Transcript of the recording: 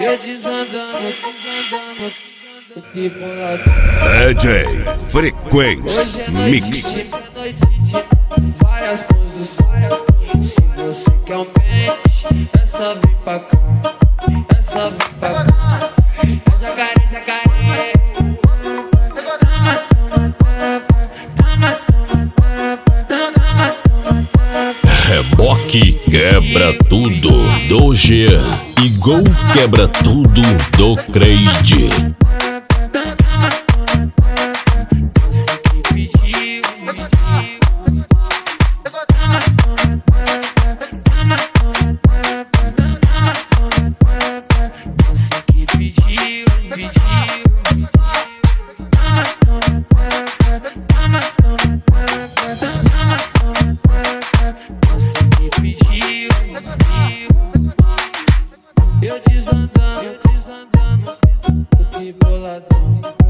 Eu desandando, DJ Frequência Mix. várias posições. Se você quer um pente, essa vem pra cá, essa vem pra cá. É jacaré, jacaré. Reboque quebra tudo do Jean e Gol quebra tudo do Creide. Você que pediu, você que pediu, você que pediu. Eu desandando, eu triboladão.